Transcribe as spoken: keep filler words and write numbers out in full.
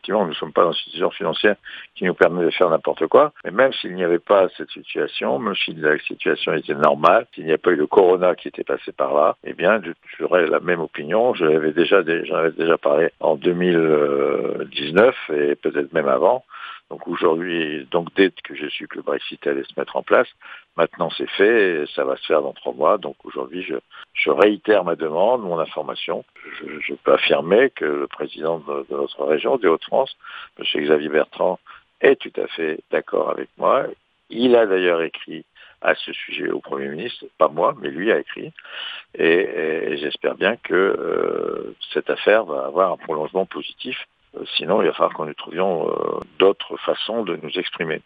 effectivement, nous ne sommes pas dans une situation financière qui nous permet de faire n'importe quoi. Mais même s'il n'y avait pas cette situation, même si la situation était normale, s'il n'y a pas eu le corona qui était passé par là, eh bien, j'aurais la même opinion. Je l'avais déjà, j'en avais déjà parlé en deux mille dix-neuf et peut-être même avant. Donc aujourd'hui, donc dès que j'ai su que le Brexit allait se mettre en place, maintenant c'est fait, et ça va se faire dans trois mois. Donc aujourd'hui, je, je réitère ma demande, mon information. Je, je peux affirmer que le président de, de notre région, des Hauts-de-France, M. Xavier Bertrand, est tout à fait d'accord avec moi. Il a d'ailleurs écrit à ce sujet au Premier ministre, pas moi, mais lui a écrit. Et, et, et j'espère bien que euh, cette affaire va avoir un prolongement positif. Sinon, il va falloir que nous trouvions euh, d'autres façons de nous exprimer.